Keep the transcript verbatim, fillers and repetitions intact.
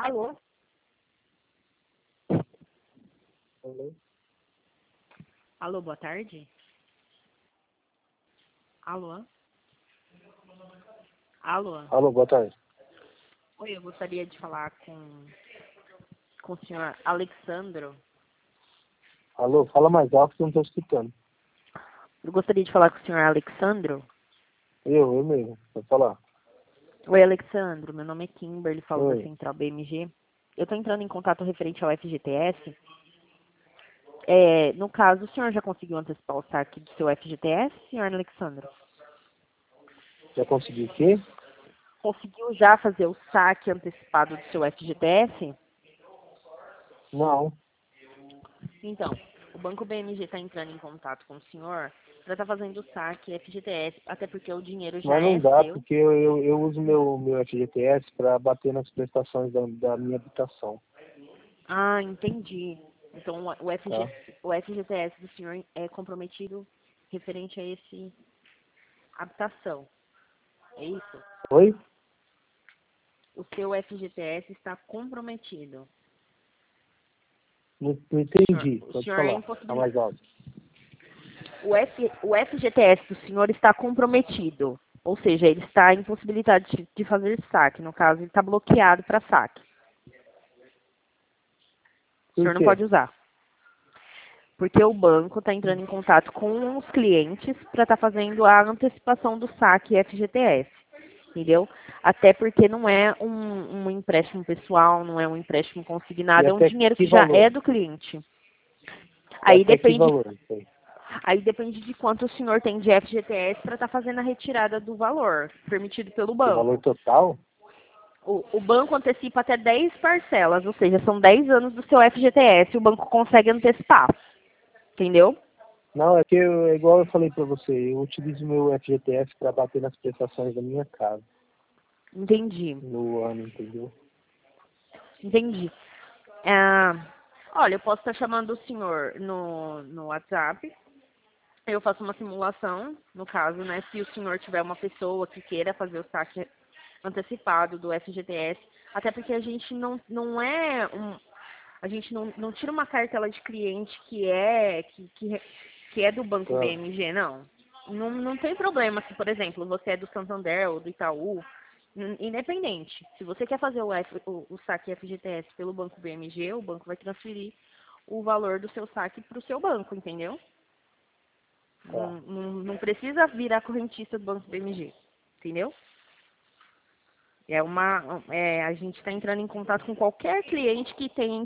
Alô? Alô? Alô, boa tarde? Alô? Alô? Alô, boa tarde. Oi, eu gostaria de falar com, com o senhor Alexandro. Alô, fala mais alto que eu não estou escutando. Eu gostaria de falar com o senhor Alexandro. Eu, eu mesmo, vou falar. Oi, Alexandro, meu nome é Kimberly, falo da Oi. Central B M G. Eu estou entrando em contato referente ao F G T S. É, no caso, o senhor já conseguiu antecipar o saque do seu F G T S, senhor Alexandro? Já consegui o quê? Conseguiu já fazer o saque antecipado do seu F G T S? Não, Então, o Banco B M G está entrando em contato com o senhor para estar fazendo o saque F G T S, até porque o dinheiro já mas não é dá, seu. porque eu, eu, eu uso meu, meu F G T S para bater nas prestações da, da minha habitação, Ah, entendi. Então, o o F G, tá? o F G T S do senhor é comprometido referente a esse habitação. É isso? Oi? O seu F G T S está comprometido. Não, não O senhor, entendi, o pode senhor é falar, tá impossibilitado. mais alto. O, F, o F G T S do senhor está comprometido. Ou seja, ele está impossibilitado de, de fazer saque. No caso, ele está bloqueado para saque. O Por senhor não quê? pode usar. Porque o banco está entrando em contato com os clientes para estar fazendo a antecipação do saque F G T S. Entendeu? Até porque não é um, um empréstimo pessoal, não é um empréstimo E consignado, é um até dinheiro que que já valor? é do cliente. E Aí até que depende, valor? Isso aí? aí depende de quanto o senhor tem de F G T S para estar fazendo a retirada do valor permitido pelo O valor banco. total? O, o banco antecipa até dez parcelas, ou seja, são dez anos do seu F G T S, o banco consegue antecipar. Entendeu? Não, é que eu, é igual eu falei para você, eu utilizo meu F G T S para bater nas prestações da minha casa Entendi. no ano, entendeu? Entendi. Ah, olha, eu posso estar chamando o senhor no, no WhatsApp. Eu faço uma simulação, no caso, né? Se o senhor tiver uma pessoa que queira fazer o saque antecipado do F G T S, até porque a gente não, não é um. A gente não, não tira uma cartela de cliente que é, que, que, que é do Banco Tá. B M G, não. não. Não tem problema se, por exemplo, você é do Santander ou do Itaú, in- independente. Se você quer fazer o, F, o, o saque F G T S pelo Banco B M G, o banco vai transferir o valor do seu saque para o seu banco, entendeu? Tá. Não, não, não precisa virar correntista do Banco B M G, entendeu? É uma, é, a gente está entrando em contato com qualquer cliente que tem